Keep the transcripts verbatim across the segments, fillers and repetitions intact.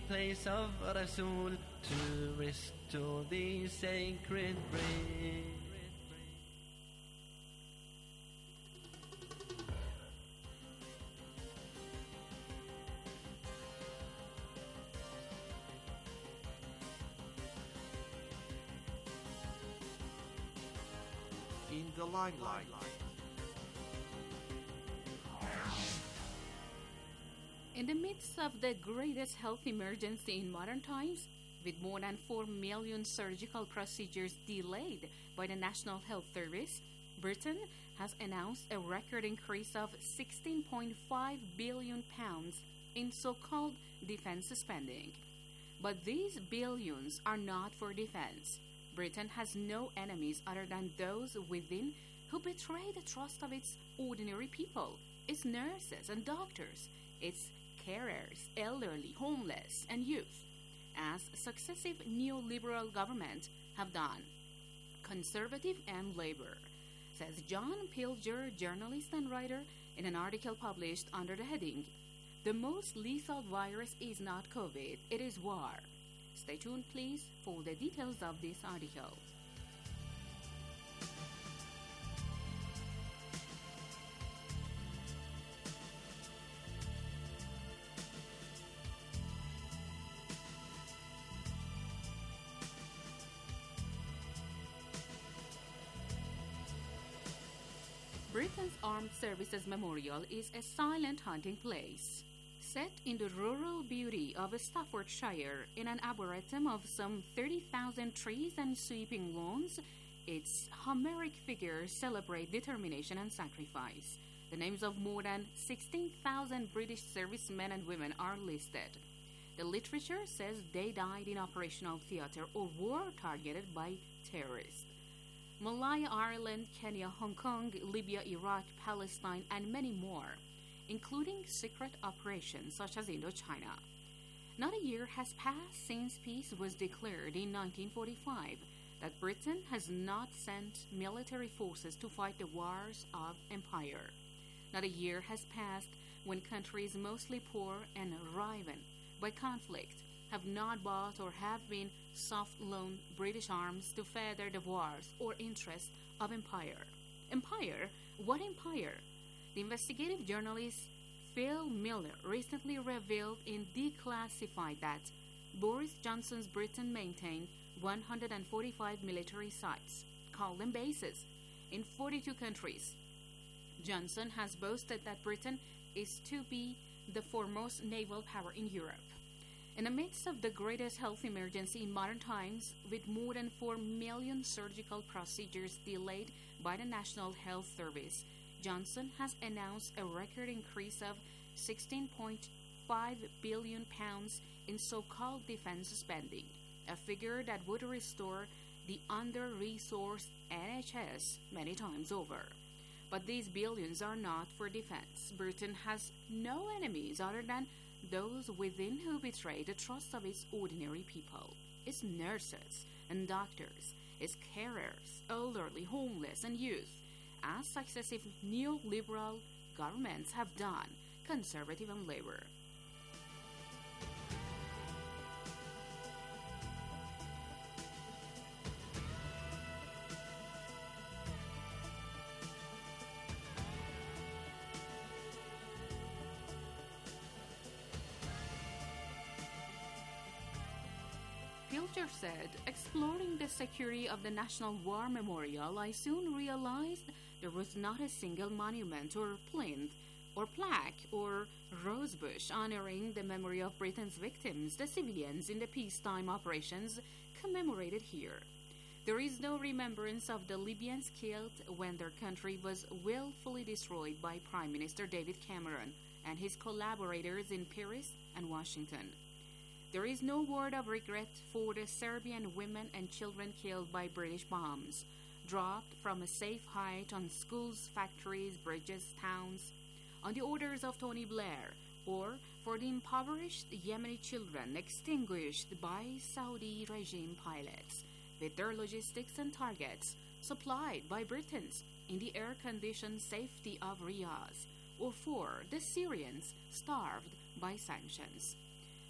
place of Rasul to restore the sacred brain. In the limelight. In the midst of the greatest health emergency in modern times, with more than four million surgical procedures delayed by the National Health Service, Britain has announced a record increase of sixteen point five billion pounds in so-called defense spending. But these billions are not for defense. Britain has no enemies other than those within who betray the trust of its ordinary people, its nurses and doctors, its carers, elderly, homeless, and youth, as successive neoliberal governments have done, conservative and labor, says John Pilger, journalist and writer, in an article published under the heading, "The most lethal virus is not COVID, it is war." Stay tuned, please, for the details of this article. Britain's Armed Services Memorial is a silent hunting place. Set in the rural beauty of Staffordshire, in an arboretum of some thirty thousand trees and sweeping lawns, its Homeric figures celebrate determination and sacrifice. The names of more than sixteen thousand British servicemen and women are listed. The literature says they died in operational theatre or war targeted by terrorists. Malaya, Ireland, Kenya, Hong Kong, Libya, Iraq, Palestine, and many more, including secret operations such as Indochina. Not a year has passed since peace was declared in nineteen forty-five that Britain has not sent military forces to fight the wars of empire. Not a year has passed when countries mostly poor and riven by conflict have not bought or have been soft-loaned British arms to further the wars or interests of empire. Empire? What empire? The investigative journalist Phil Miller recently revealed in Declassified that Boris Johnson's Britain maintained one hundred forty-five military sites, call them bases, in forty-two countries. Johnson has boasted that Britain is to be the foremost naval power in Europe. In the midst of the greatest health emergency in modern times, with more than four million surgical procedures delayed by the National Health Service, Johnson has announced a record increase of sixteen point five billion pounds in so-called defense spending, a figure that would restore the under-resourced N H S many times over. But these billions are not for defense. Britain has no enemies other than those within who betray the trust of its ordinary people, its nurses and doctors, its carers, elderly, homeless, and youth, as successive neoliberal governments have done, conservative and labor. Pilger said, exploring the security of the National War Memorial, I soon realized there was not a single monument or plinth or plaque or rosebush honoring the memory of Britain's victims, the civilians in the peacetime operations commemorated here. There is no remembrance of the Libyans killed when their country was willfully destroyed by Prime Minister David Cameron and his collaborators in Paris and Washington. There is no word of regret for the Serbian women and children killed by British bombs, dropped from a safe height on schools, factories, bridges, towns, on the orders of Tony Blair, or for the impoverished Yemeni children extinguished by Saudi regime pilots, with their logistics and targets supplied by Britons in the air-conditioned safety of Riyadh, or for the Syrians starved by sanctions.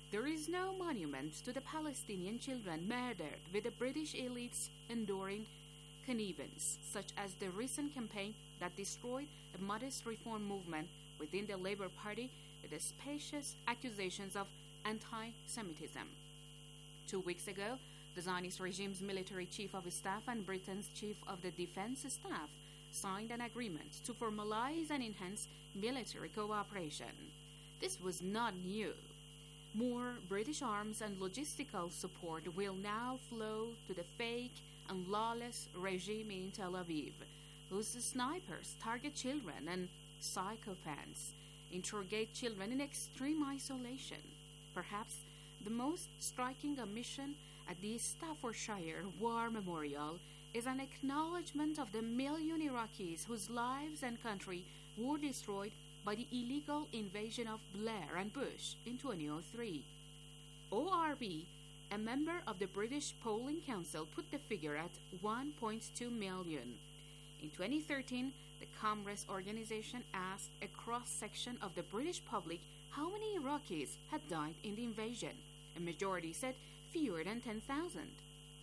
There is no monument to the Palestinian children murdered with the British elites enduring connivance, such as the recent campaign that destroyed a modest reform movement within the Labour Party with the specious accusations of anti-Semitism. Two weeks ago, the Zionist regime's military chief of staff and Britain's chief of the defense staff signed an agreement to formalize and enhance military cooperation. This was not new. More British arms and logistical support will now flow to the fake and lawless regime in Tel Aviv, whose snipers target children and psychopaths interrogate children in extreme isolation. Perhaps the most striking omission at the Staffordshire War Memorial is an acknowledgement of the million Iraqis whose lives and country were destroyed by the illegal invasion of Blair and Bush in twenty oh three. O R B, a member of the British Polling Council, put the figure at one point two million. In twenty thirteen, the Comres organization asked a cross-section of the British public how many Iraqis had died in the invasion. A majority said fewer than ten thousand.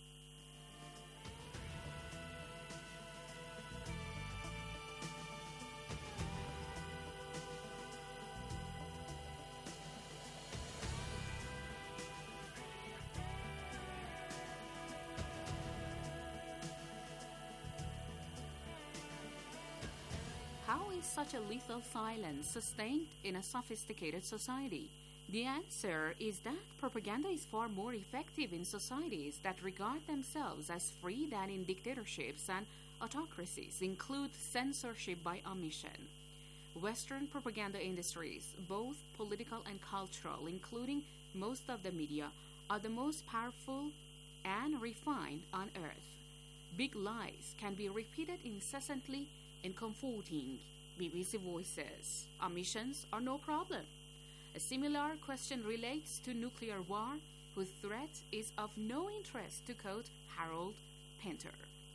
How is such a lethal silence sustained in a sophisticated society? The answer is that propaganda is far more effective in societies that regard themselves as free than in dictatorships and autocracies, include censorship by omission. Western propaganda industries, both political and cultural, including most of the media, are the most powerful and refined on earth. Big lies can be repeated incessantly and comforting. B B C Voices. Omissions are no problem. A similar question relates to nuclear war, whose threat is of no interest, to quote Harold Pinter.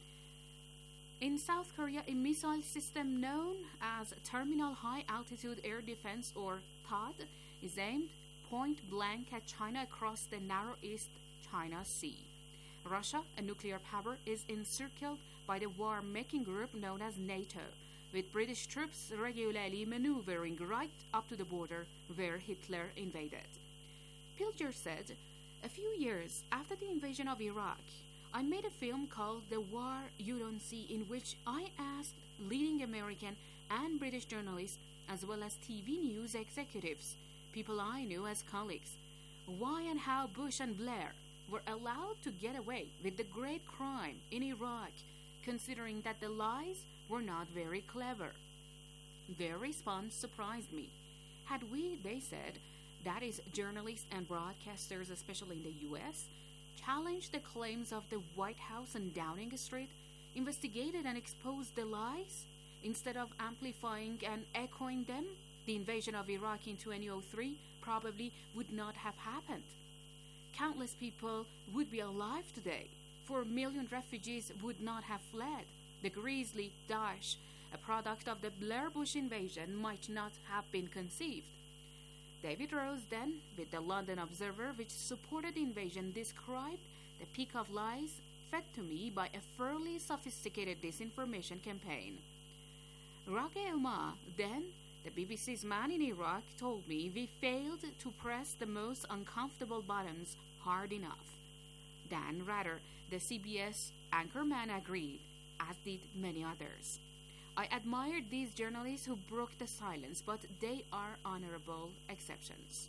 In South Korea, a missile system known as Terminal High Altitude Air Defense, or THAAD, is aimed point blank at China across the narrow East China Sea. Russia, a nuclear power, is encircled by the war-making group known as NATO, with British troops regularly maneuvering right up to the border where Hitler invaded. Pilger said, "A few years after the invasion of Iraq, I made a film called The War You Don't See, in which I asked leading American and British journalists, as well as T V news executives, people I knew as colleagues, why and how Bush and Blair were allowed to get away with the great crime in Iraq, considering that the lies were not very clever." Their response surprised me. Had we, they said, that is, journalists and broadcasters, especially in the U S, challenged the claims of the White House and Downing Street, investigated and exposed the lies, instead of amplifying and echoing them, the invasion of Iraq in twenty oh three probably would not have happened. Countless people would be alive today. Four million refugees would not have fled. The grisly Daesh, a product of the Blair-Bush invasion, might not have been conceived. David Rose, then, with the London Observer, which supported the invasion, described the peak of lies fed to me by a fairly sophisticated disinformation campaign. Rageh Umar, then, the B B C's man in Iraq, told me we failed to press the most uncomfortable buttons hard enough. Dan Rather, the C B S anchorman, agreed, as did many others. I admired these journalists who broke the silence, but they are honorable exceptions.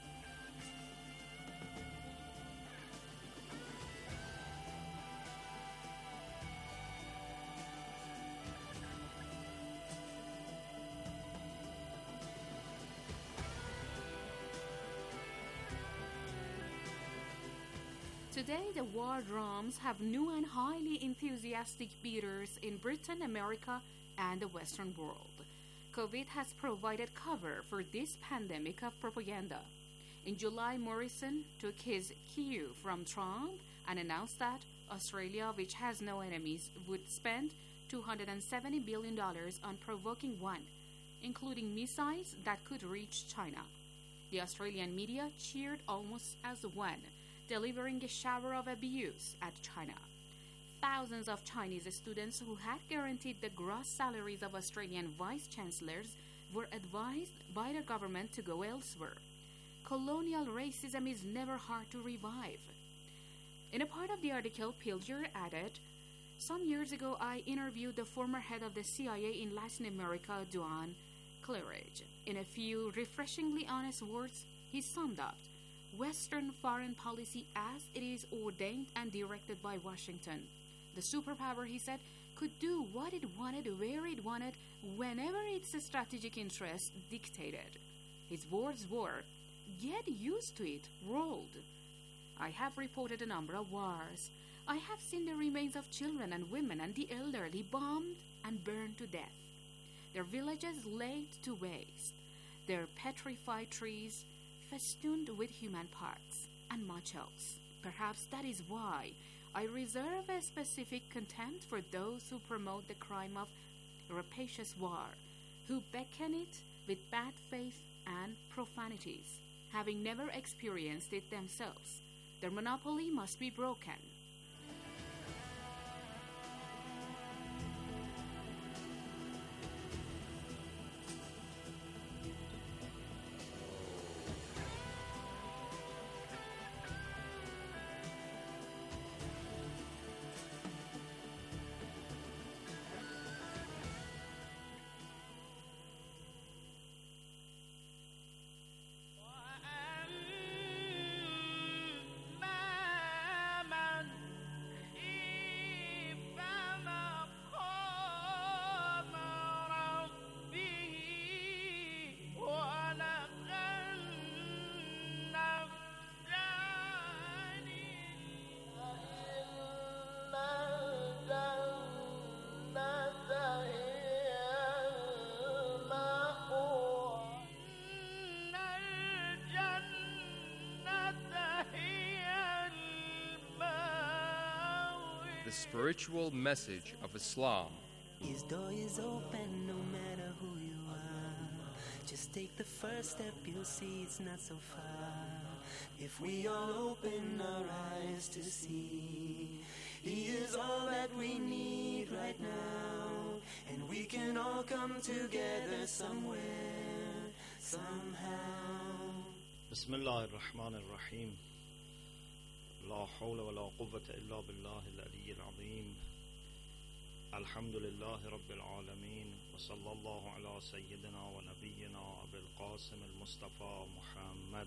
Today, the war drums have new and highly enthusiastic beaters in Britain, America, and the Western world. COVID has provided cover for this pandemic of propaganda. In July, Morrison took his cue from Trump and announced that Australia, which has no enemies, would spend two hundred seventy billion dollars on provoking one, including missiles that could reach China. The Australian media cheered almost as one, delivering a shower of abuse at China. Thousands of Chinese students who had guaranteed the gross salaries of Australian vice-chancellors were advised by the government to go elsewhere. Colonial racism is never hard to revive. In a part of the article, Pilger added, "Some years ago I interviewed the former head of the C I A in Latin America, Duane Claridge. In a few refreshingly honest words, he summed up Western foreign policy as it is ordained and directed by Washington. The superpower," he said, "could do what it wanted, where it wanted, whenever its strategic interest dictated." His words were, "Get used to it, rolled." I have reported a number of wars. I have seen the remains of children and women and the elderly bombed and burned to death, their villages laid to waste, their petrified trees festooned with human parts, and much else. Perhaps that is why I reserve a specific contempt for those who promote the crime of rapacious war, who beckon it with bad faith and profanities, having never experienced it themselves. Their monopoly must be broken. The spiritual message of Islam. His door is open no matter who you are. Just take the first step, you'll see it's not so far. If we all open our eyes to see, He is all that we need right now. And we can all come together somewhere, somehow. Bismillah ar-Rahman ar-Rahim. لا حول ولا قوة إلا بالله العلي العظيم. الحمد لله رب العالمين وصلى الله على سيدنا ونبينا أبي القاسم المصطفى محمد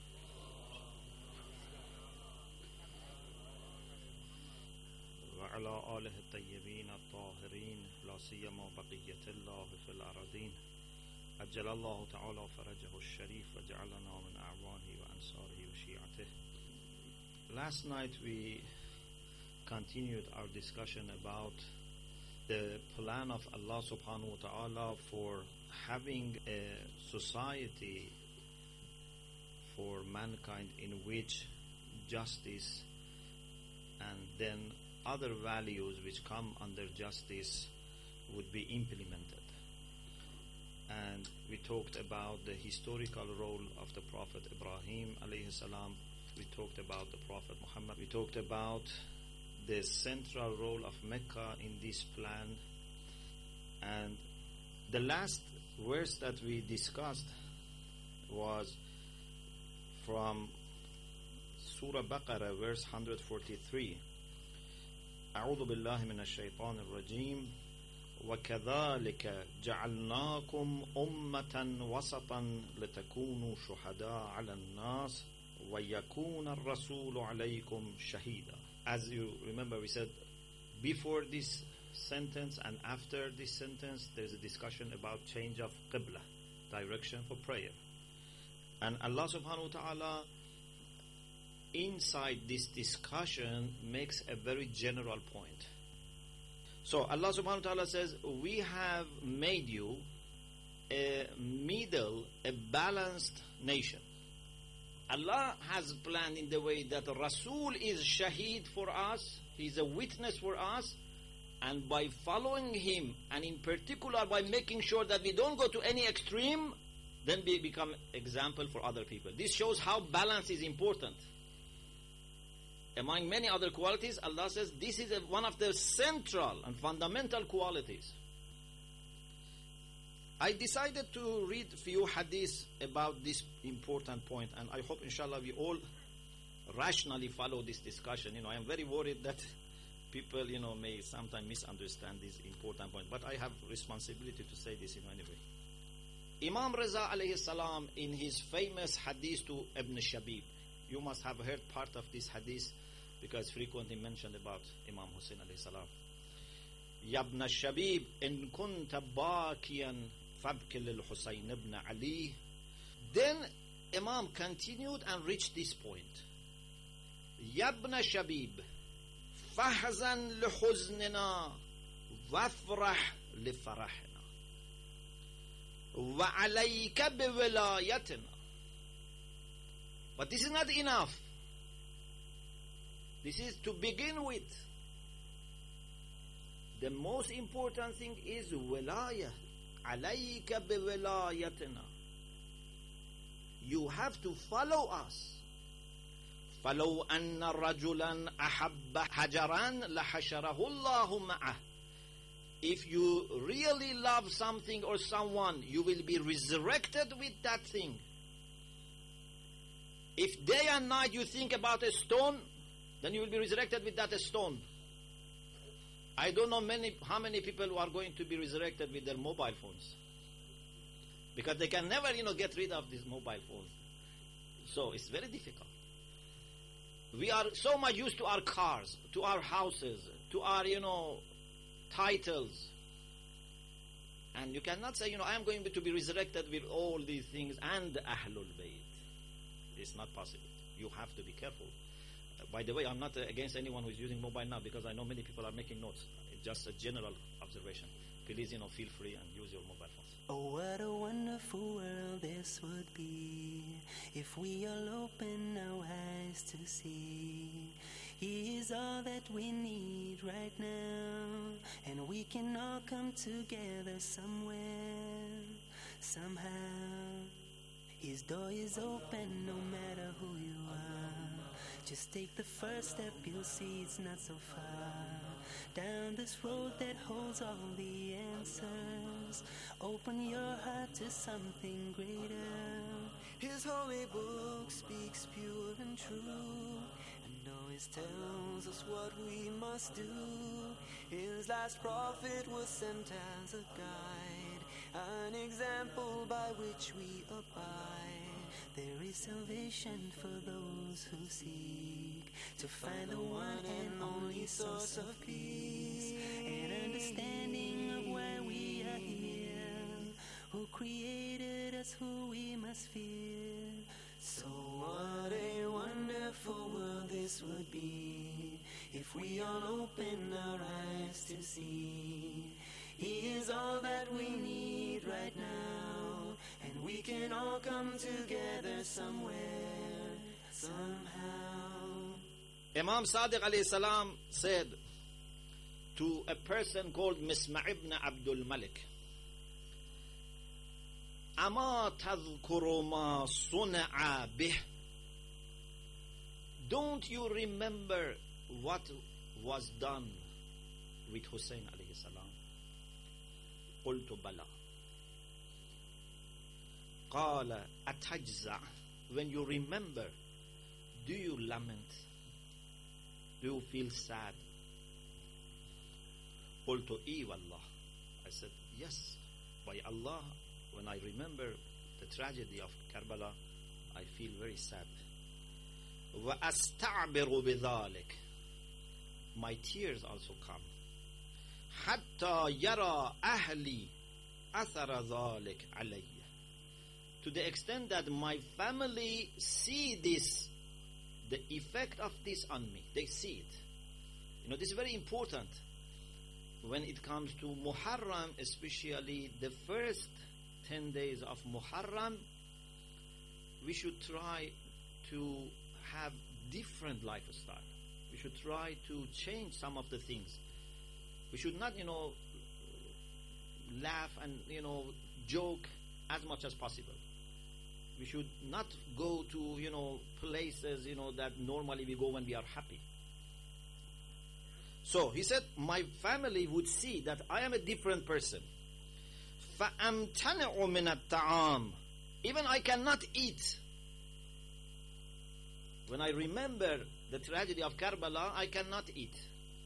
وعلى آله الطيبين الطاهرين لا سيما بقية الله في الأرضين عجل الله تعالى فرجه الشريف وجعلنا من أعوانه وأنصاره وشيعته. Last night we continued our discussion about the plan of Allah subhanahu wa ta'ala for having a society for mankind in which justice and then other values which come under justice would be implemented. And we talked about the historical role of the Prophet Ibrahim alayhi salam. We talked about the Prophet Muhammad. We talked about the central role of Mecca in this plan. And the last verse that we discussed was from Surah Baqarah, verse one forty-three. أعوذ بالله من الشيطان الرجيم وكذلك جعلناكم أمة وسطا لتكونوا شهداء على الناس وَيَكُونَ الرَّسُولُ عَلَيْكُمْ شَهِيدًا. As you remember, we said before this sentence and after this sentence, there's a discussion about change of qibla, direction for prayer. And Allah subhanahu wa ta'ala, inside this discussion, makes a very general point. So Allah subhanahu wa ta'ala says, we have made you a middle, a balanced nation. Allah has planned in the way that Rasul is shaheed for us, he's a witness for us, and by following him, and in particular by making sure that we don't go to any extreme, then we become example for other people. This shows how balance is important. Among many other qualities, Allah says this is a, one of the central and fundamental qualities. I decided to read a few hadiths about this important point, and I hope inshallah we all rationally follow this discussion. You know, I am very worried that people, you know, may sometimes misunderstand this important point, but I have responsibility to say this, you know, anyway. Imam Reza alayhi salam, in his famous hadith to Ibn Shabib, you must have heard part of this hadith because frequently mentioned about Imam Hussein alayhi salam. Ya ibn Shabib, in kunta bakiyan fabki lil Husayn ibn Ali. Then Imam continued and reached this point. Ya ibn Shabib, fahzan li huznina wafrah li farahina. وَعَلَيْكَ بِوِلَايَتِنَا. But this is not enough. This is to begin with. The most important thing is wilaya. عَلَيْكَ بِوِلَايَتِنَا. You have to follow us. فَلَوْ أَنَّ رَجُلًا أَحَبَّ حَجَرًا لَحَشَرَهُ اللَّهُ مَعَهُ. If you really love something or someone, you will be resurrected with that thing. If day and night you think about a stone, then you will be resurrected with that stone. I don't know many how many people who are going to be resurrected with their mobile phones. Because they can never, you know, get rid of these mobile phones. So it's very difficult. We are so much used to our cars, to our houses, to our, you know, titles, and you cannot say, you know, I am going to be resurrected with all these things and Ahlul Bayt. It's not possible. You have to be careful. Uh, by the way, I'm not uh, against anyone who is using mobile now, because I know many people are making notes. It's just a general observation. Please, you know, feel free and use your mobile phones. Oh, what a wonderful world this would be if we all open our eyes to see He is all that we need right now, and we can all come together somewhere, somehow. His door is open no matter who you are. Just take the first step, you'll see it's not so far. Down this road that holds all the answers, open your heart to something greater. His holy book speaks pure and true, always tells us what we must do. His last prophet was sent as a guide, an example by which we abide. There is salvation for those who seek to find the one and only source of peace, and understanding of why we are here, who created us, who we must fear. So what a wonderful world this would be if we all open our eyes to see He is all that we need right now, and we can all come together somewhere, somehow. Imam Sadiq alayhi salam said to a person called Misma' ibn Abdul Malik, أما تذكر ما صنع به. Don't you remember what was done with Hussein alayhi salam? قلت بلى. قال أتجزع. When you remember, do you lament? Do you feel sad? قلت إي والله. I said, yes, by Allah. When I remember the tragedy of Karbala, I feel very sad. وَأَسْتَعْبِرُ بِذَلِكَ. My tears also come. حَتَّى يَرَى أَهْلِي أَثَرَ ذَلِكَ عَلَيَّ. To the extent that my family see this, the effect of this on me. They see it. You know, this is very important. When it comes to Muharram, especially the first ten days of Muharram, we should try to have different lifestyle. We should try to change some of the things. We should not, you know, laugh and, you know, joke as much as possible. We should not go to, you know, places, you know, that normally we go when we are happy. So he said, my family would see that I am a different person. فَأَمْتَنِعُ مِنَ الطَّعَامِ. Even I cannot eat. When I remember the tragedy of Karbala, I cannot eat.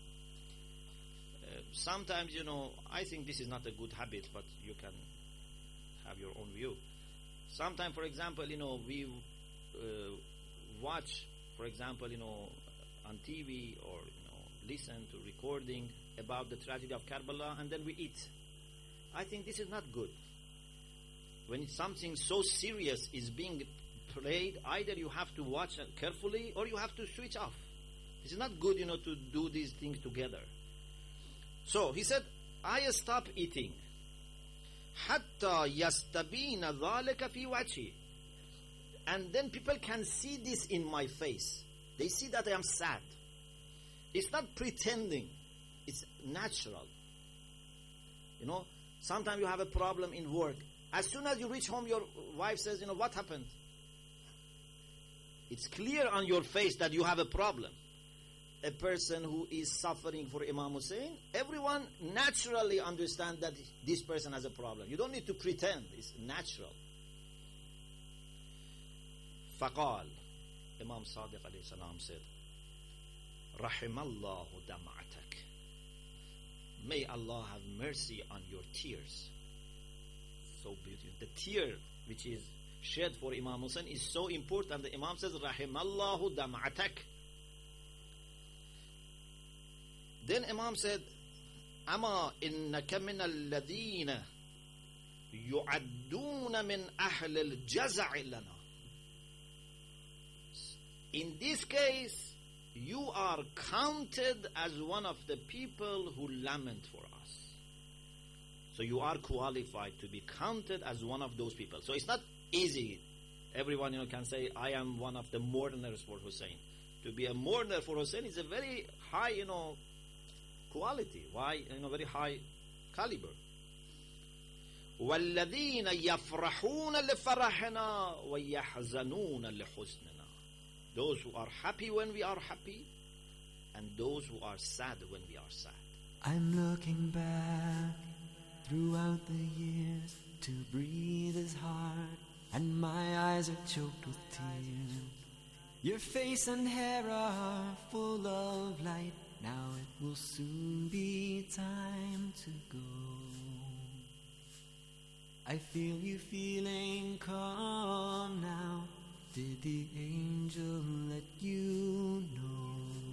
Uh, sometimes, you know, I think this is not a good habit, but you can have your own view. Sometimes, for example, you know, we uh, watch, for example, you know, on T V or, you know, listen to recording about the tragedy of Karbala, and then we eat. I think this is not good. When something so serious is being played, either you have to watch carefully or you have to switch off. It's not good, you know, to do these things together. So he said, I stop eating. Hatta yastabina dhalika fi wajhi. And then people can see this in my face. They see that I am sad. It's not pretending. It's natural. You know, sometimes you have a problem in work. As soon as you reach home, your wife says, you know, what happened? It's clear on your face that you have a problem. A person who is suffering for Imam Hussein, everyone naturally understands that this person has a problem. You don't need to pretend. It's natural. Faqal, Imam Sadiq alayhi salam said, Rahimallahu dam'atak. May Allah have mercy on your tears. So beautiful. The tear which is shed for Imam Hussein is so important. The Imam says, Rahimallahu dam'atak. Then Imam said, Ama innaka min alladhina yu'adduna min ahl al-jaza'i lana. In this case, you are counted as one of the people who lament for us. So you are qualified to be counted as one of those people. So it's not easy. Everyone, you know, can say, I am one of the mourners for Hussein. To be a mourner for Hussein is a very high, you know, quality. Why? You know, very high caliber. وَالَّذِينَ يَفْرَحُونَ لِفَرَحِنَا وَيَحْزَنُونَ لِحُزْنِنَا. Those who are happy when we are happy, and those who are sad when we are sad. I'm looking back throughout the years to breathe is hard, and my eyes are choked with tears. Your face and hair are full of light. Now it will soon be time to go. I feel you feeling calm now. Did the angel let you know?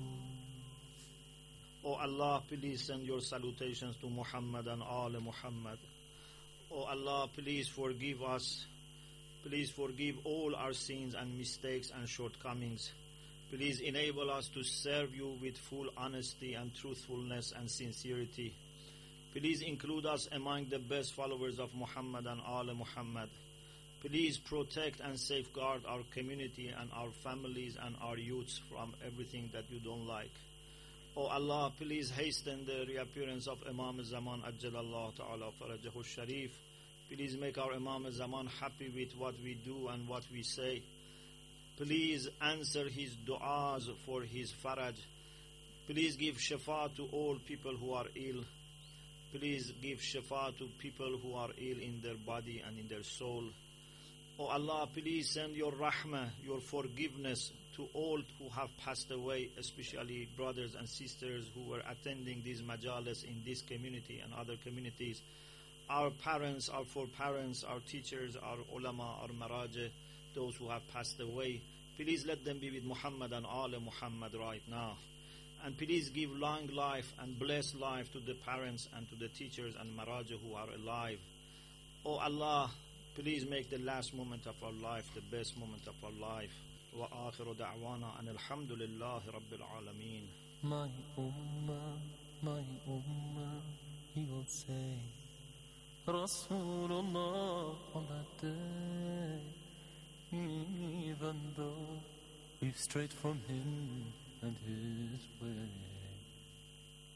Oh Allah, please send your salutations to Muhammad and all Muhammad. Oh Allah, please forgive us. Please forgive all our sins and mistakes and shortcomings. Please enable us to serve you with full honesty and truthfulness and sincerity. Please include us among the best followers of Muhammad and all Muhammad. Please protect and safeguard our community and our families and our youths from everything that you don't like. Oh Allah, please hasten the reappearance of Imam Zaman Ajjalallahu Ta'ala Farajahu Sharif. Please make our Imam Zaman happy with what we do and what we say. Please answer his du'as for his faraj. Please give shifa to all people who are ill. Please give shifa to people who are ill in their body and in their soul. Oh Allah, please send your rahmah, your forgiveness to all who have passed away, especially brothers and sisters who were attending these majalis in this community and other communities. Our parents, our foreparents, our teachers, our ulama, our marajah, those who have passed away. Please let them be with Muhammad and all Muhammad right now. And please give long life and blessed life to the parents and to the teachers and marajah who are alive. Oh Allah, please make the last moment of our life the best moment of our life. Wa akhiru da'wana and alhamdulillahi rabbil alameen. My ummah, my ummah, he will say, Rasulullah on that day. Even though we've strayed from him and his way.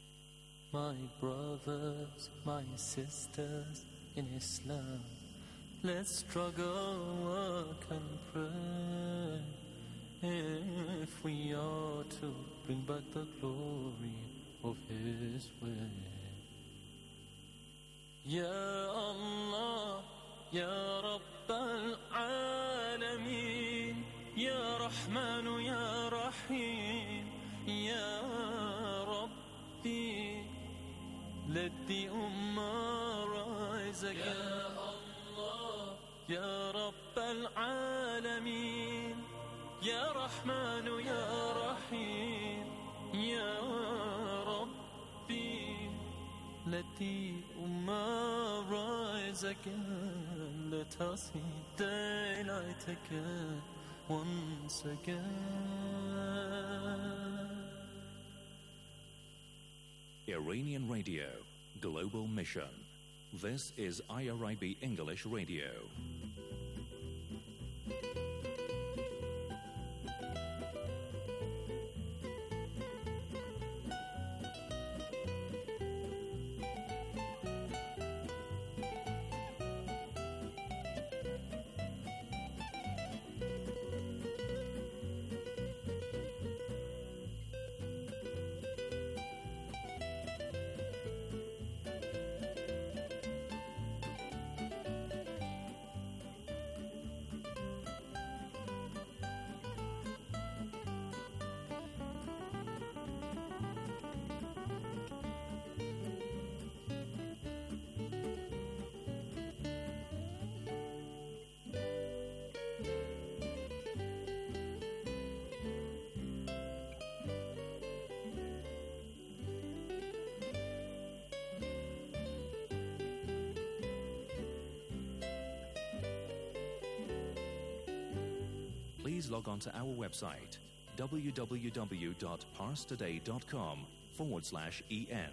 My brothers, my sisters in Islam, Let's struggle, work and pray if we are to bring back the glory of His way. Ya Allah, Ya Rabb al-Alameen, Ya Rahman, Ya Rahim, Ya Rabbi, let the Ummah rise again. Ya Allah, Ya Rabb al-Alameen, Ya Rahman, Ya Rahim, Ya Rabbi, let the Ummah rise again. Let us see daylight again, once again. Iranian Radio, Global Mission. This is I R I B English Radio. Please log on to our website, www.parstoday.com forward slash en.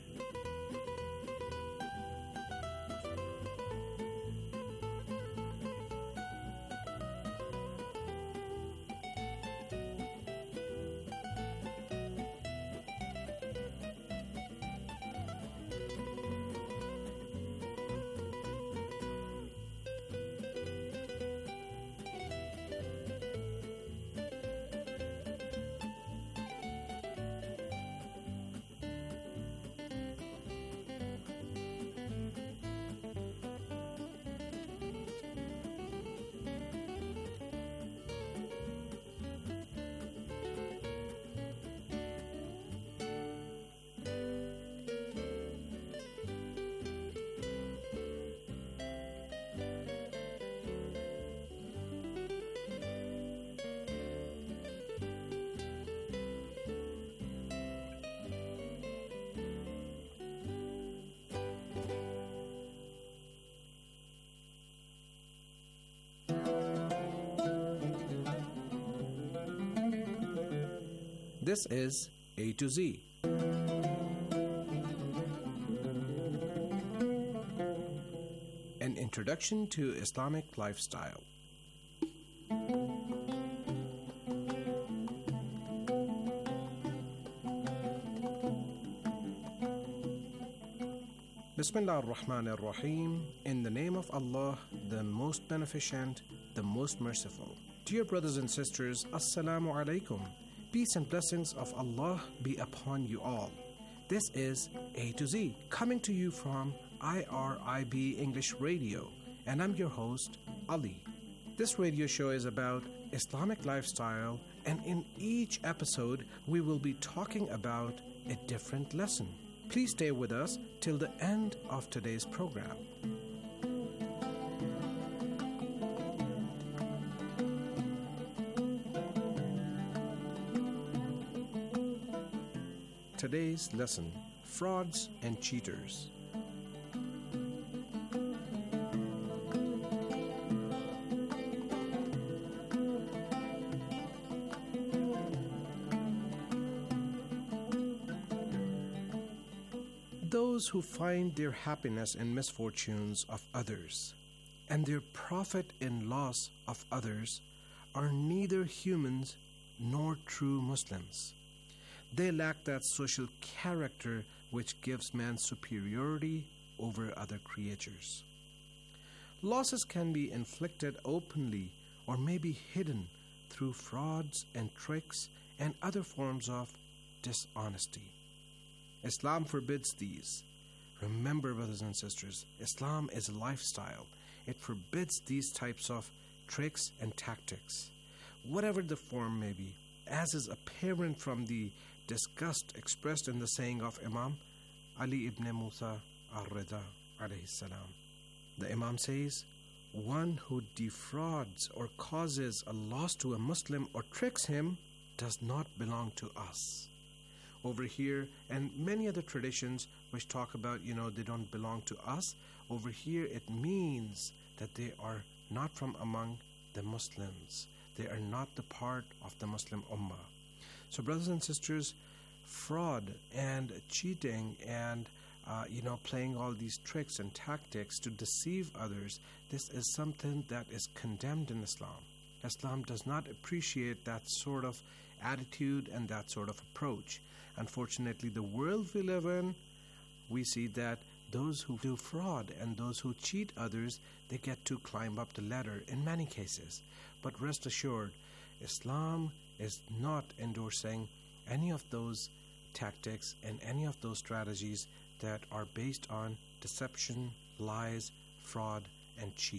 This is A to Z. An introduction to Islamic lifestyle. Bismillah ar-Rahman ar-Rahim. In the name of Allah, the most beneficent, the most merciful. Dear brothers and sisters, Assalamu alaikum. Peace and blessings of Allah be upon you all. This is A to Z, coming to you from I R I B English Radio, and I'm your host, Ali. This radio show is about Islamic lifestyle, and in each episode, we will be talking about a different lesson. Please stay with us till the end of today's program. Today's lesson, frauds and cheaters. Those who find their happiness in misfortunes of others and their profit in loss of others are neither humans nor true Muslims. They lack that social character which gives man superiority over other creatures. Losses can be inflicted openly or may be hidden through frauds and tricks and other forms of dishonesty. Islam forbids these. Remember, brothers and sisters, Islam is a lifestyle. It forbids these types of tricks and tactics, whatever the form may be, as is apparent from the disgust expressed in the saying of Imam Ali ibn Musa al-Rida alayhi salam. The Imam says, one who defrauds or causes a loss to a Muslim or tricks him does not belong to us. Over here, and many other traditions which talk about, you know, they don't belong to us, over here it means that they are not from among the Muslims. They are not the part of the Muslim Ummah. So brothers and sisters, fraud and cheating and uh, you know, playing all these tricks and tactics to deceive others, this is something that is condemned in Islam. Islam does not appreciate that sort of attitude and that sort of approach. Unfortunately, the world we live in, we see that those who do fraud and those who cheat others, they get to climb up the ladder in many cases. But rest assured, Islam is not endorsing any of those tactics and any of those strategies that are based on deception, lies, fraud, and cheat.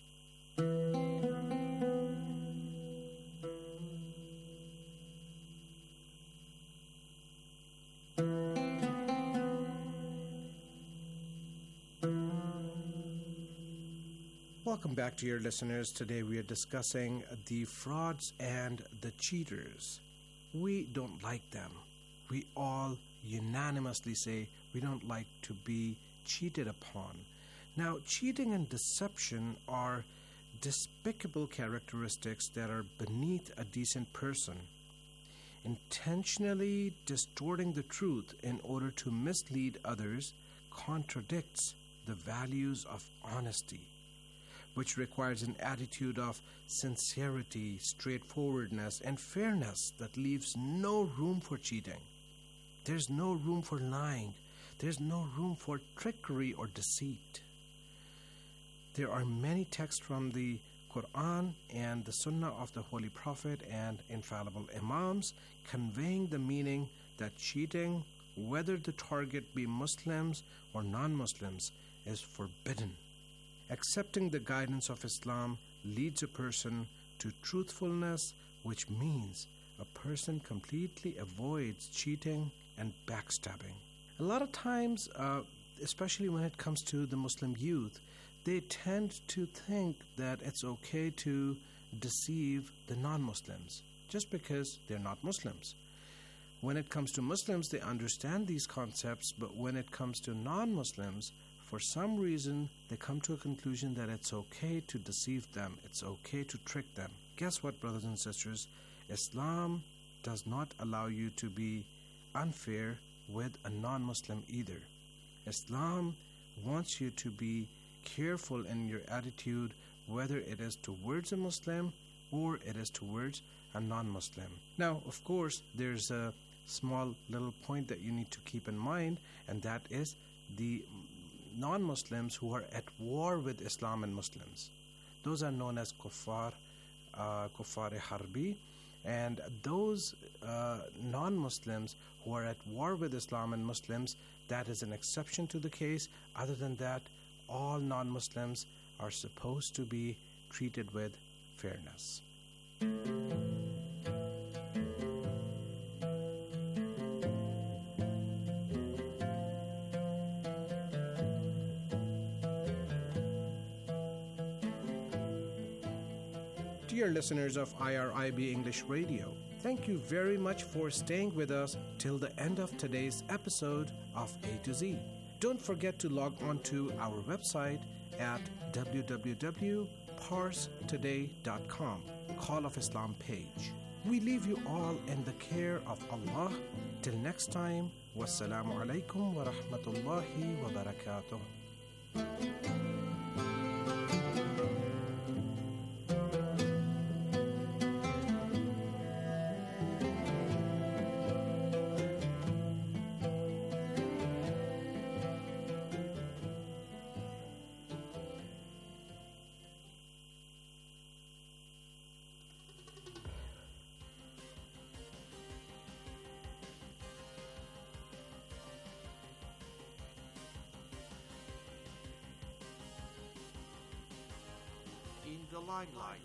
Welcome back, dear listeners. Today we are discussing the frauds and the cheaters. We don't like them. We all unanimously say we don't like to be cheated upon. Now, cheating and deception are despicable characteristics that are beneath a decent person. Intentionally distorting the truth in order to mislead others contradicts the values of honesty, which requires an attitude of sincerity, straightforwardness, and fairness that leaves no room for cheating. There's no room for lying. There's no room for trickery or deceit. There are many texts from the Quran and the Sunnah of the Holy Prophet and infallible Imams conveying the meaning that cheating, whether the target be Muslims or non-Muslims, is forbidden. Accepting the guidance of Islam leads a person to truthfulness, which means a person completely avoids cheating and backstabbing. A lot of times, uh, especially when it comes to the Muslim youth, they tend to think that it's okay to deceive the non-Muslims just because they're not Muslims. When it comes to Muslims, they understand these concepts, but when it comes to non-Muslims, for some reason, they come to a conclusion that it's okay to deceive them, it's okay to trick them. Guess what, brothers and sisters? Islam does not allow you to be unfair with a non-Muslim either. Islam wants you to be careful in your attitude, whether it is towards a Muslim or it is towards a non-Muslim. Now, of course, there's a small little point that you need to keep in mind, and that is the non-Muslims who are at war with Islam and Muslims. Those are known as kuffar, uh, kuffar harbi, and those uh, non-Muslims who are at war with Islam and Muslims, that is an exception to the case. Other than that, all non-Muslims are supposed to be treated with fairness. Dear listeners of I R I B English Radio, thank you very much for staying with us till the end of today's episode of A to Z. Don't forget to log on to our website at w w w dot pars today dot com, Call of Islam page. We leave you all in the care of Allah. Till next time, wassalamu alaikum wa rahmatullahi wa barakatuh. the limelight.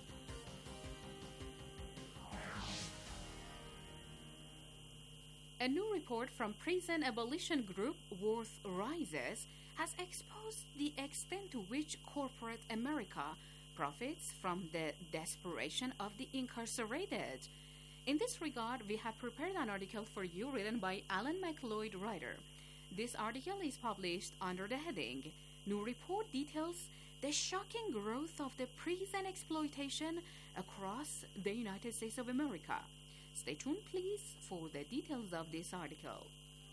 A new report from prison abolition group Worth Rises has exposed the extent to which corporate America profits from the desperation of the incarcerated. In this regard, we have prepared an article for you written by Alan McLeod Ryder. This article is published under the heading, New Report Details the Shocking Growth of the Prison Exploitation Across the United States of America. Stay tuned, please, for the details of this article.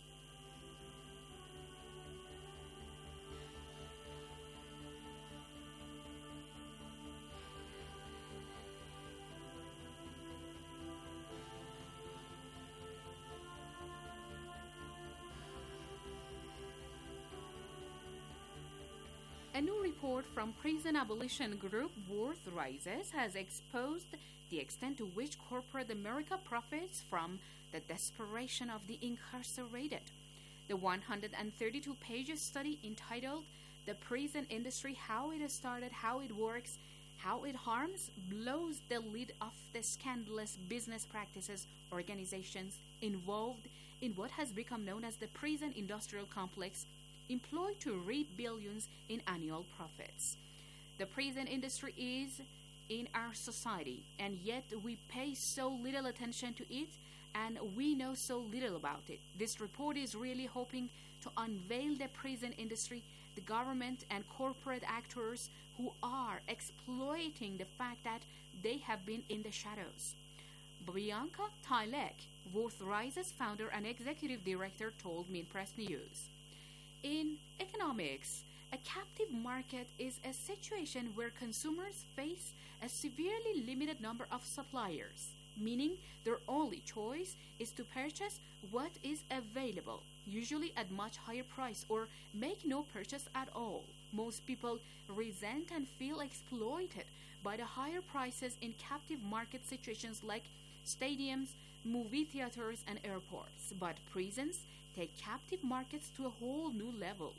A new report from prison abolition group Worth Rises has exposed the extent to which corporate America profits from the desperation of the incarcerated. The one hundred thirty-two page study entitled The Prison Industry, How It Started, How It Works, How It Harms, blows the lid off the scandalous business practices organizations involved in what has become known as the prison industrial complex, employed to reap billions in annual profits. The prison industry is in our society, and yet we pay so little attention to it, and we know so little about it. This report is really hoping to unveil the prison industry, the government and corporate actors who are exploiting the fact that they have been in the shadows. Bianca Tylek, Worth Rises founder and executive director, told Minpress News. In economics, a captive market is a situation where consumers face a severely limited number of suppliers, meaning their only choice is to purchase what is available, usually at much higher price, or make no purchase at all. Most people resent and feel exploited by the higher prices in captive market situations like stadiums, movie theaters, and airports. But prisons take captive markets to a whole new level.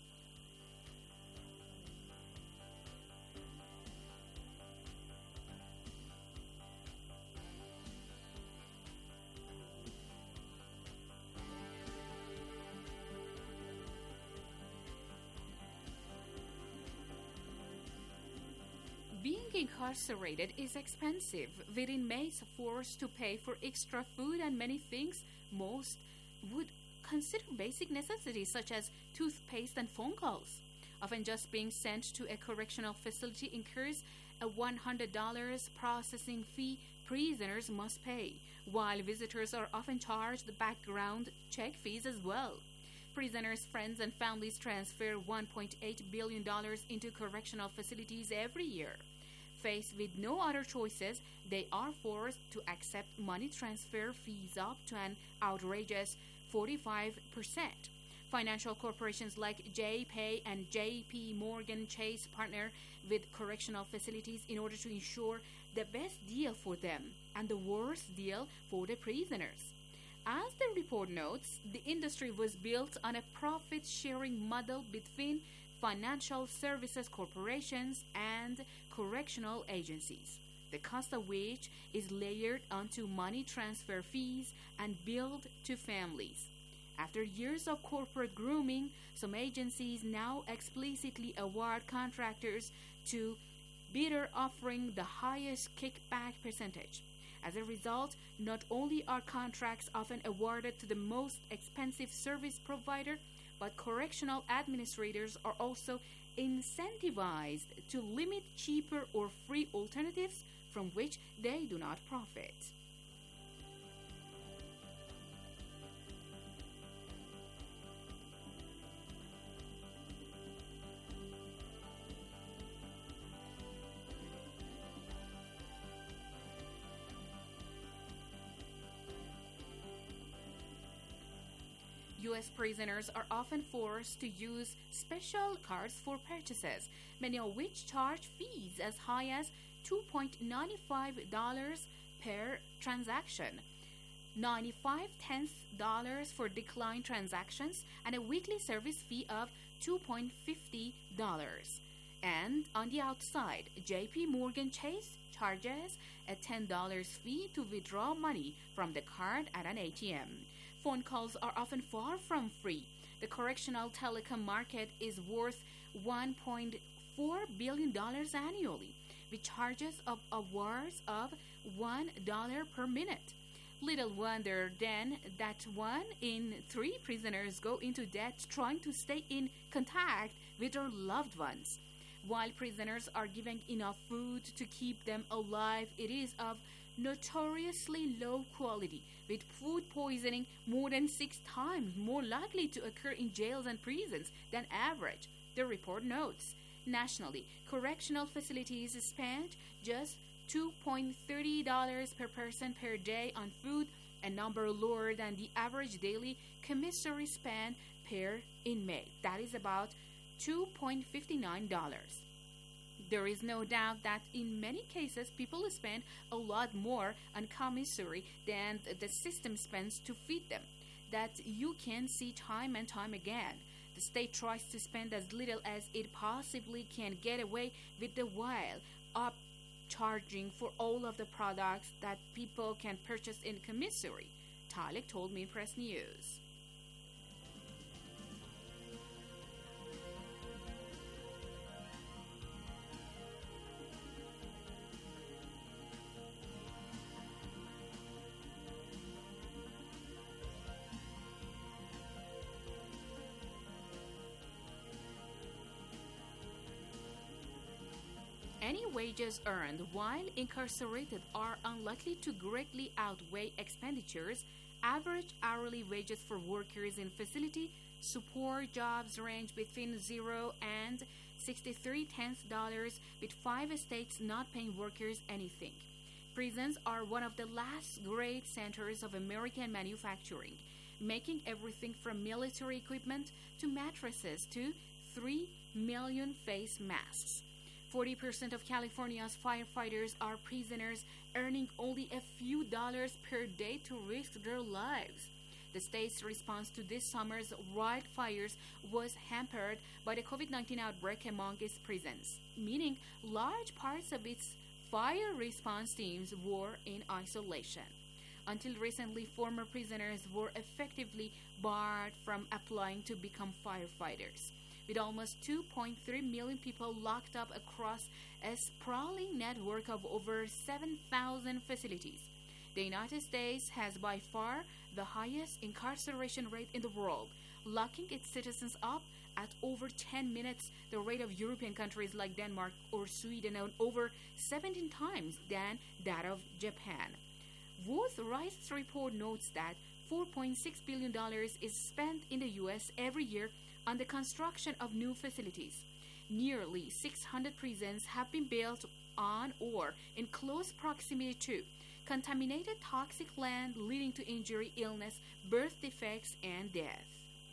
Being incarcerated is expensive, with inmates forced to pay for extra food and many things most would consider basic necessities such as toothpaste and phone calls. Often just being sent to a correctional facility incurs a one hundred dollars processing fee prisoners must pay, while visitors are often charged background check fees as well. Prisoners' friends and families transfer one point eight billion dollars into correctional facilities every year. Faced with no other choices, they are forced to accept money transfer fees up to an outrageous forty-five percent. Financial corporations like J P and J P Morgan Chase partner with correctional facilities in order to ensure the best deal for them and the worst deal for the prisoners. As the report notes, the industry was built on a profit-sharing model between financial services corporations and correctional agencies, the cost of which is layered onto money transfer fees and billed to families. After years of corporate grooming, some agencies now explicitly award contractors to bidder offering the highest kickback percentage. As a result, not only are contracts often awarded to the most expensive service provider, but correctional administrators are also incentivized to limit cheaper or free alternatives from which they do not profit. U S prisoners are often forced to use special cards for purchases, many of which charge fees as high as two dollars and ninety-five cents per transaction, ninety-five cents for declined transactions, and a weekly service fee of two dollars and fifty cents. And on the outside, J P Morgan Chase charges a ten dollars fee to withdraw money from the card at an A T M. Phone calls are often far from free. The correctional telecom market is worth one point four billion dollars annually, with charges of awards of one dollar per minute. Little wonder then that one in three prisoners go into debt trying to stay in contact with their loved ones. While prisoners are given enough food to keep them alive, it is of notoriously low quality, with food poisoning more than six times more likely to occur in jails and prisons than average, the report notes. Nationally, correctional facilities spend just two point three dollars per person per day on food, a number lower than the average daily commissary spend per inmate. That is about two point five nine dollars. There is no doubt that in many cases people spend a lot more on commissary than the system spends to feed them. That you can see time and time again. The state tries to spend as little as it possibly can get away with, the while up charging for all of the products that people can purchase in commissary, Talik told me in Press News. Any wages earned while incarcerated are unlikely to greatly outweigh expenditures. Average hourly wages for workers in facility support jobs range between zero and sixty-three tenths dollars, with five states not paying workers anything. Prisons are one of the last great centers of American manufacturing, making everything from military equipment to mattresses to three million face masks. forty percent of California's firefighters are prisoners, earning only a few dollars per day to risk their lives. The state's response to this summer's wildfires was hampered by the COVID nineteen outbreak among its prisons, meaning large parts of its fire response teams were in isolation. Until recently, former prisoners were effectively barred from applying to become firefighters. With almost two point three million people locked up across a sprawling network of over seven thousand facilities, the United States has by far the highest incarceration rate in the world, locking its citizens up at over ten minutes the rate of European countries like Denmark or Sweden, and over seventeen times than that of Japan. Worth Rice's report notes that four point six billion dollars is spent in the U S every year on the construction of new facilities. Nearly six hundred prisons have been built on or in close proximity to contaminated toxic land, leading to injury, illness, birth defects, and death.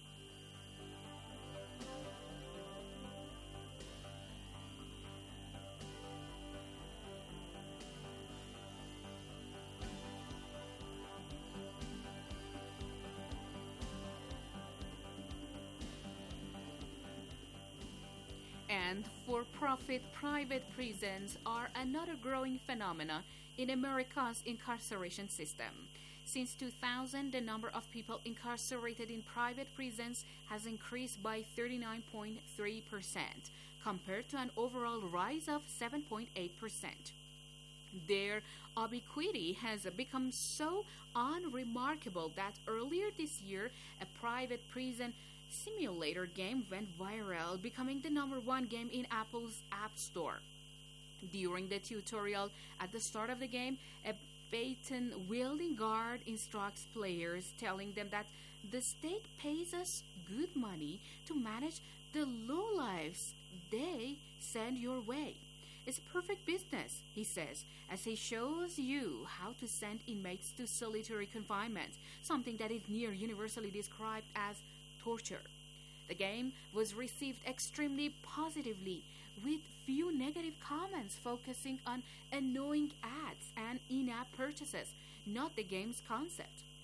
And for-profit private prisons are another growing phenomenon in America's incarceration system. Since two thousand, the number of people incarcerated in private prisons has increased by thirty-nine point three percent, compared to an overall rise of seven point eight percent. Their ubiquity has become so unremarkable that earlier this year, a private prison simulator game went viral, becoming the number one game in Apple's App Store. During the tutorial at the start of the game, a baton-wielding guard instructs players, telling them that the state pays us good money to manage the lowlifes they send your way. It's perfect business, he says, as he shows you how to send inmates to solitary confinement, something that is near universally described as torture. The game was received extremely positively, with few negative comments focusing on annoying ads and in-app purchases, not the game's concept.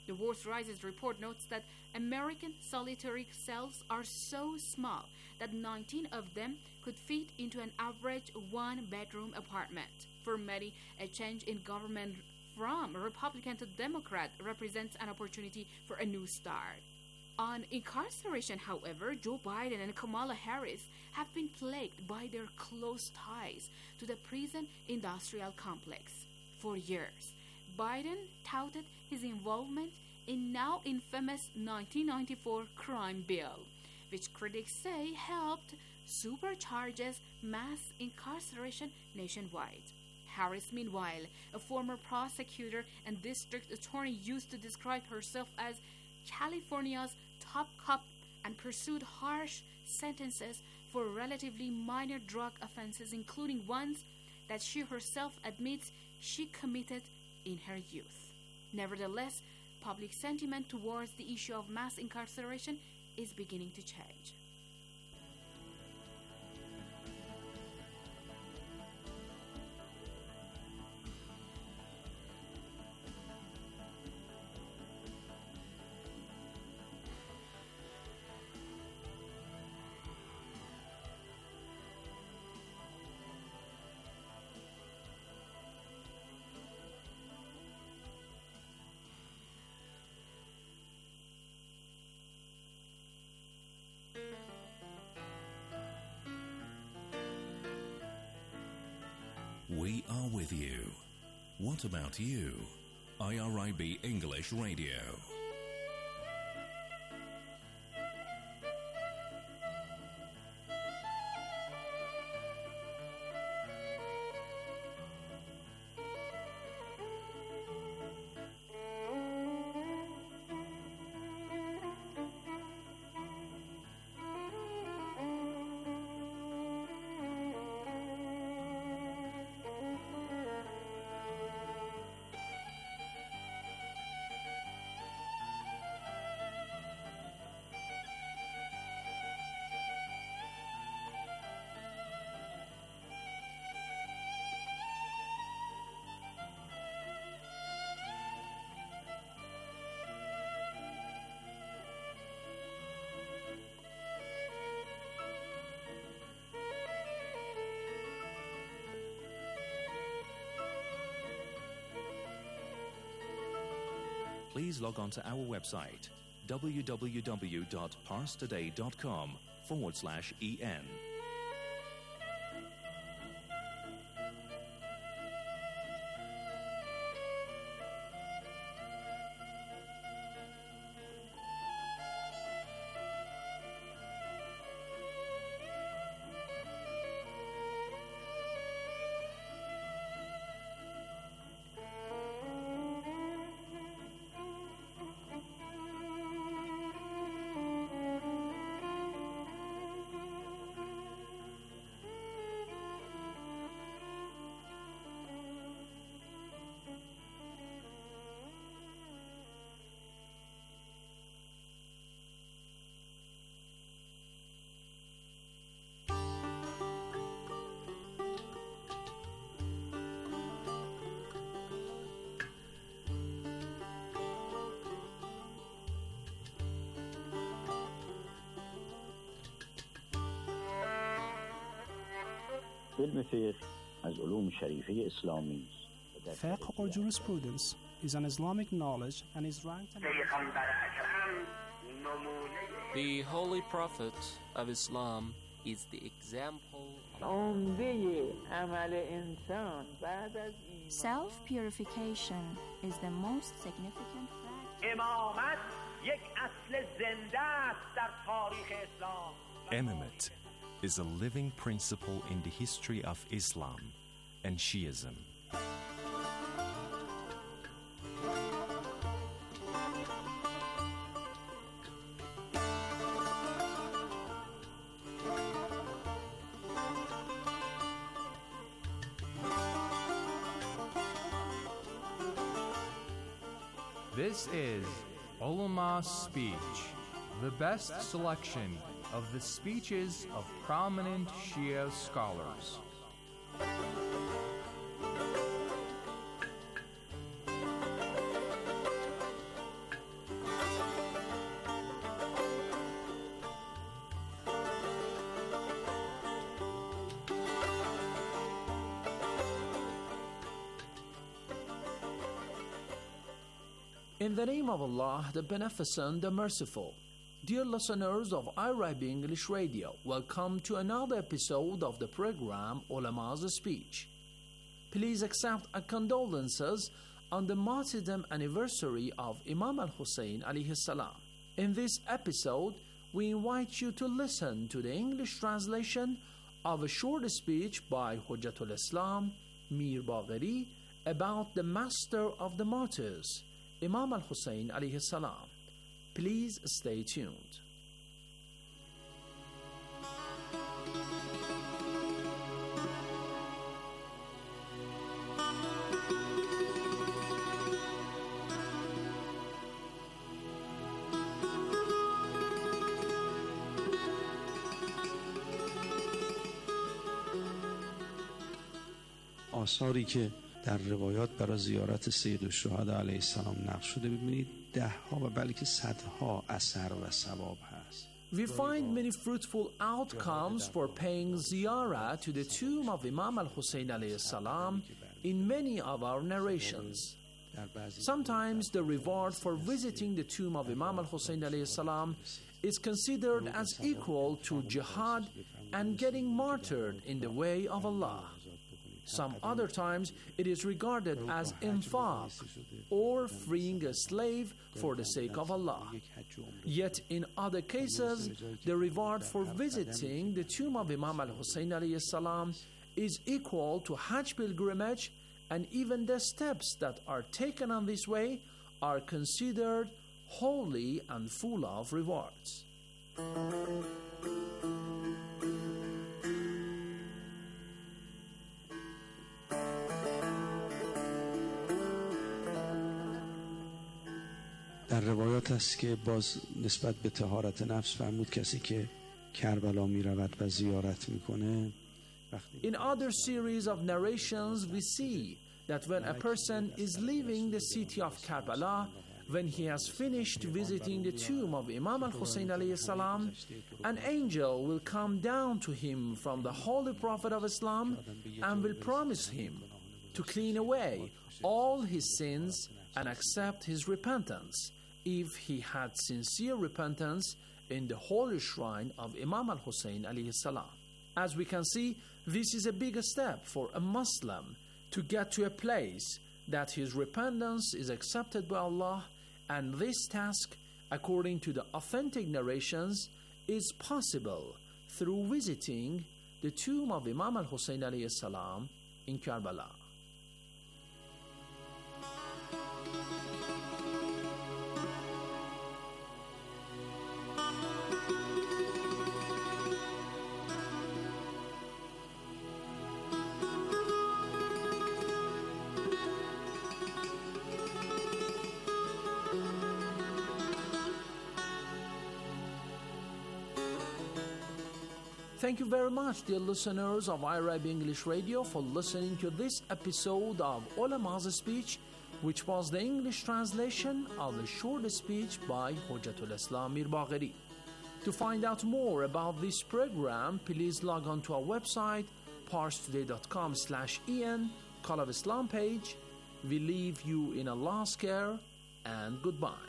The World Rises report notes that American solitary cells are so small that nineteen of them could fit into an average one-bedroom apartment. For many, a change in government from Republican to Democrat represents an opportunity for a new start. On incarceration, however, Joe Biden and Kamala Harris have been plagued by their close ties to the prison industrial complex. For years, Biden touted his involvement in now infamous nineteen ninety-four crime bill, which critics say helped supercharges mass incarceration nationwide. Harris, meanwhile, a former prosecutor and district attorney, used to describe herself as California's top cop and pursued harsh sentences for relatively minor drug offenses, including ones that she herself admits she committed in her youth. Nevertheless, public sentiment towards the issue of mass incarceration is beginning to change. We are with you. What about you? I R I B English Radio. Please log on to our website, www.parstoday.com forward slash EN. علم فقه از علوم شریفه اسلامی است. Fiqh or jurisprudence is an Islamic knowledge and is ranked. The Holy Prophet of Islam is the example. Self-purification is the most significant fact. Imamate is a living principle in the history of Islam and Shiism. This is Ulama Speech, the best selection of the speeches of prominent Shia scholars. In the name of Allah, the Beneficent, the Merciful. Dear listeners of I R I B English Radio, welcome to another episode of the program Ulama's Speech. Please accept our condolences on the martyrdom anniversary of Imam al-Hussein alayhi salam. In this episode, we invite you to listen to the English translation of a short speech by Hujjatul Islam, Mir Bagheri, about the master of the martyrs, Imam al-Hussein alayhi salam. Please stay tuned. آثاری که در روایات برای زیارت سید الشهدا علیه السلام نقل شده ببینید ده ها و بلکه صدها اثر و ثواب هست. We find many fruitful outcomes for paying ziyarah to the tomb of Imam al-Hussein alayhi salam in many of our narrations. Sometimes the reward for visiting the tomb of Imam al-Hussein alayhi salam is considered as equal to jihad and getting martyred in the way of Allah. Some other times it is regarded as infaq or freeing a slave for the sake of Allah. Yet in other cases, the reward for visiting the tomb of Imam al-Hussein alayhi salam is equal to Hajj pilgrimage, and even the steps that are taken on this way are considered holy and full of rewards. در روایات است که باز نسبت به طهارت نفس فرمود کسی که کربلا می رود و زیارت می کنه. In other series of narrations we see that when a person is leaving the city of Karbala, when he has finished visiting the tomb of Imam al-Hussein alayhi salam, an angel will come down to him from the Holy Prophet of Islam and will promise him to clean away all his sins and accept his repentance if he had sincere repentance in the holy shrine of Imam al-Hussein alayhi salam. As we can see, this is a big step for a Muslim to get to a place that his repentance is accepted by Allah, and this task, according to the authentic narrations, is possible through visiting the tomb of Imam al-Hussein alayhi salam in Karbala. Thank you very much, dear listeners of I R I B English Radio, for listening to this episode of Ulama's Speech, which was the English translation of a short speech by Hujjatul Islam Mir Bagheri. To find out more about this program, please log on to our website, parstoday.com slash en, Call of Islam page. We leave you in Allah's care, and goodbye.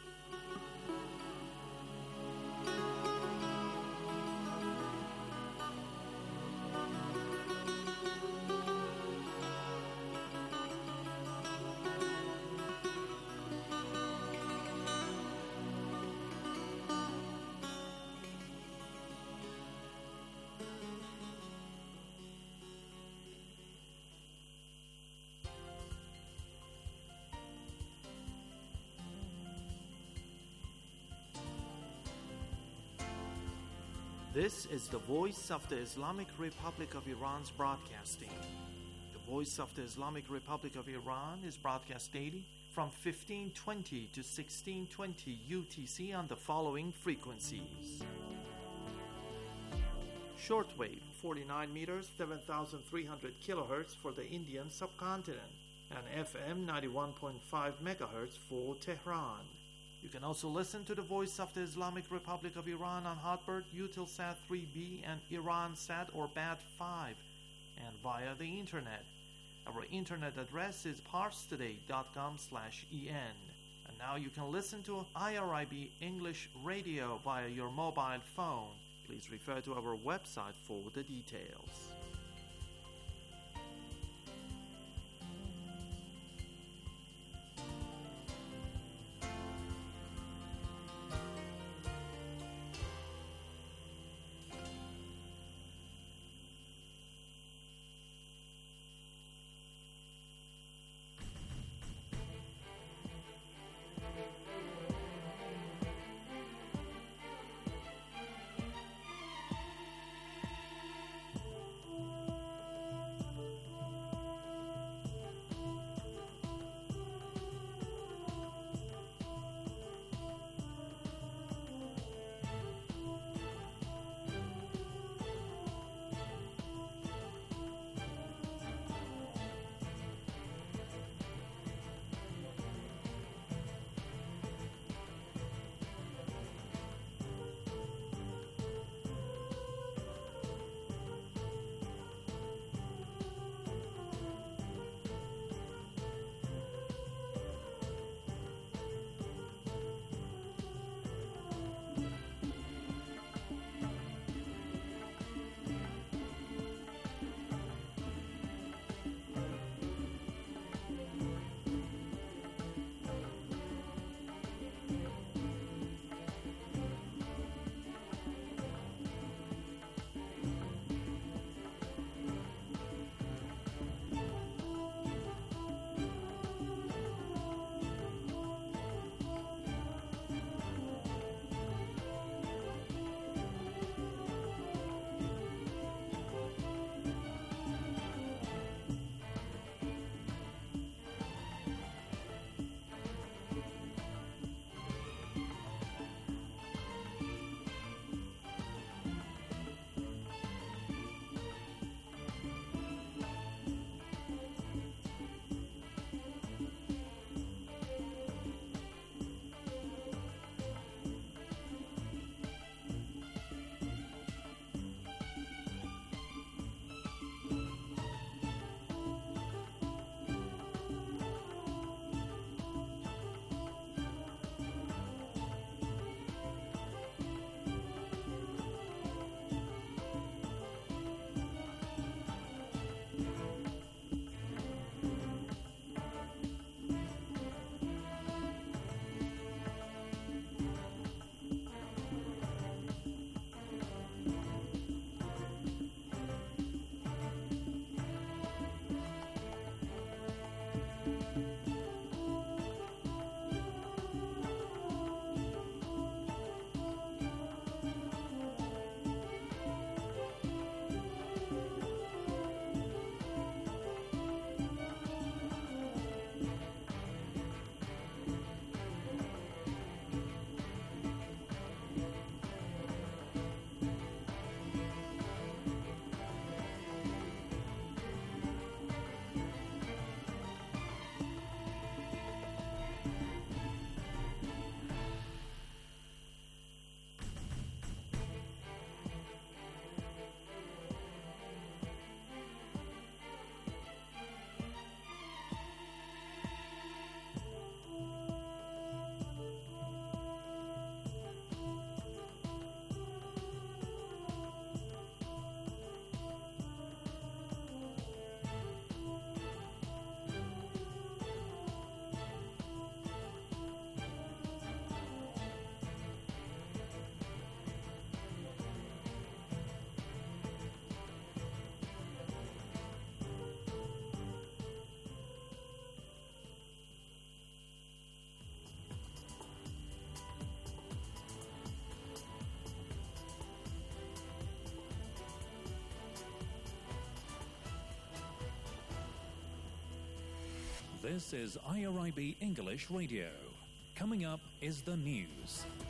This is the Voice of the Islamic Republic of Iran's broadcasting. The Voice of the Islamic Republic of Iran is broadcast daily from fifteen twenty to sixteen twenty U T C on the following frequencies. Shortwave, forty-nine meters, seven thousand three hundred kilohertz for the Indian subcontinent, and F M ninety-one point five megahertz for Tehran. You can also listen to the Voice of the Islamic Republic of Iran on Hotbird, Eutelsat three B, and Iransat or B A T five, and via the internet. Our internet address is parstoday.com slash en. And now you can listen to I R I B English Radio via your mobile phone. Please refer to our website for the details. This is I R I B English Radio. Coming up is the news.